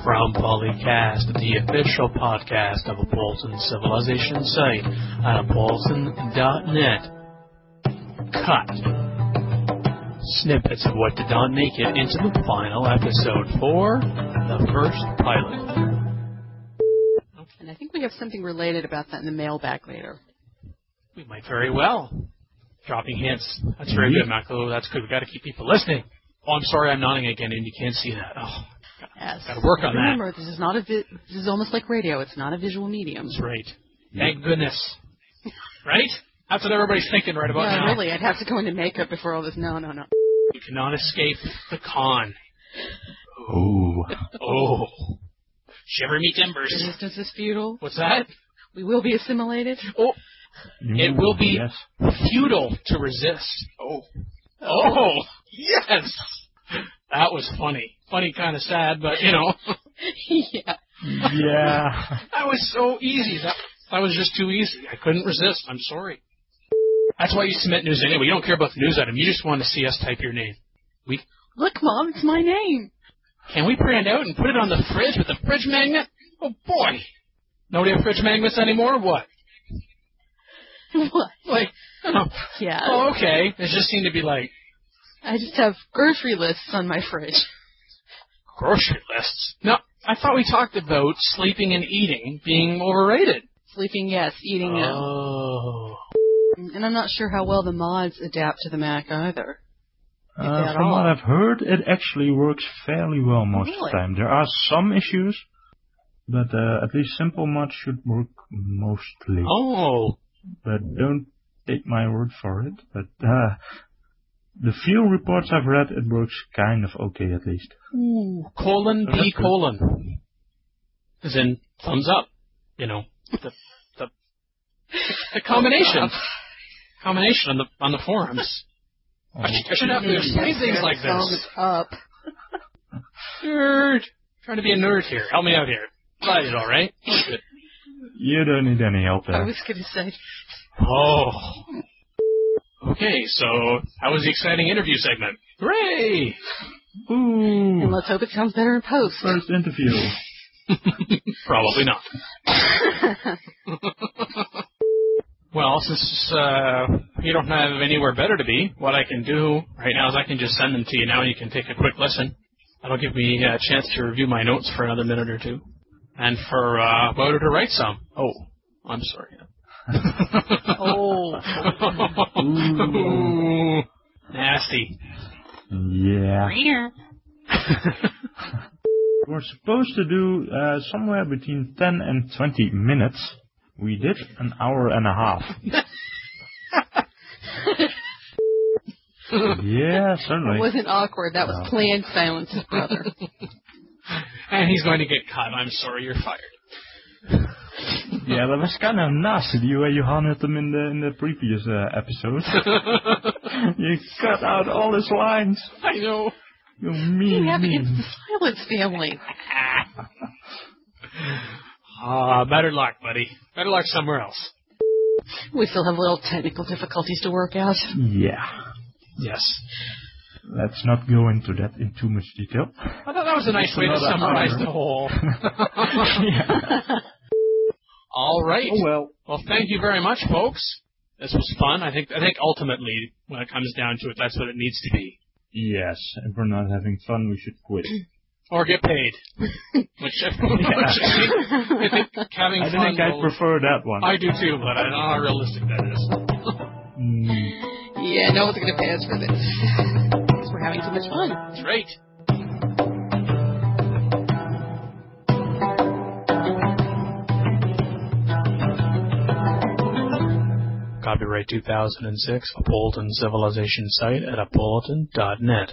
From Polycast, the official podcast of Appleton Civilization site at appleton.net. Cut. Snippets of what did not make it into the final episode for the first pilot. And I think we have something related about that in the mailbag later. We might very well. Dropping hints. That's very good, Michael. That's good. We've got to keep people listening. Oh, I'm sorry I'm nodding again and you can't see that. Oh, yes. Got to work on Remember, that. this is not this is almost like radio. It's not a visual medium. That's right. Thank goodness. Right? That's what everybody's thinking right about now. Yeah, really. I'd have to go into makeup before all this. No. You cannot escape the con. Oh. Oh. Shiver me timbers. Resistance is futile. What's that? We will be assimilated. Oh. It will be futile to resist. Oh. Oh. Yes. That was funny. Funny, kind of sad, but, you know. Yeah. Yeah. That was so easy. That was just too easy. I couldn't resist. I'm sorry. That's why you submit news anyway. You don't care about the news item. You just want to see us type your name. Look, Mom, it's my name. Can we print out and put it on the fridge with a fridge magnet? Oh, boy. Nobody have fridge magnets anymore or what? What? Like, oh. Yeah. Oh, okay. It just seemed to be like... I just have grocery lists on my fridge. Grocery lists? No, I thought we talked about sleeping and eating being overrated. Sleeping, yes. Eating, no. Oh. And I'm not sure how well the mods adapt to the Mac either. From what I've heard, it actually works fairly well most of the time. There are some issues, but at least simple mods should work mostly. Oh. But don't take my word for it. But the few reports I've read, it works kind of okay at least. Ooh. Colon P colon. As in thumbs up. You know, the combination. Combination on the forums. Oh. I should have to explain things like this. Thumbs up. Nerd. Trying to be a nerd here. Help me out here. Glad it's all right. Good. You don't need any help there. I was going to say. Oh. Okay, so how was the exciting interview segment? Hooray! Ooh. And let's hope it sounds better in post. First interview. Probably not. Well, since you don't have anywhere better to be, what I can do right now is I can just send them to you now and you can take a quick listen. That'll give me a chance to review my notes for another minute or two. And for Wodo to write some. Oh, I'm sorry. Oh. Ooh. Nasty. Yeah. We're supposed to do somewhere between 10 and 20 minutes. We did an hour and a half. Yeah, certainly. It wasn't awkward. That was planned silence, brother. And he's going to get cut. I'm sorry, you're fired. Yeah, that was kind of nasty the way you handled him in the previous episode. You cut out all his lines. I know. You mean. It's the silence family. Better luck, buddy. Better luck somewhere else. We still have little technical difficulties to work out. Yeah. Yes. Let's not go into that in too much detail. I thought that was a nice way to summarize the whole. Yeah. All right. Oh, well, thank you very much, folks. This was fun. I think ultimately, when it comes down to it, that's what it needs to be. Yes. If we're not having fun, we should quit. Or get paid. I think having fun. I think I prefer that one. I do too, but I don't know how realistic that is. Yeah, no one's going to pay us for this. Because we're having too much fun. That's right. Copyright 2006, Appleton Civilization site at appleton.net.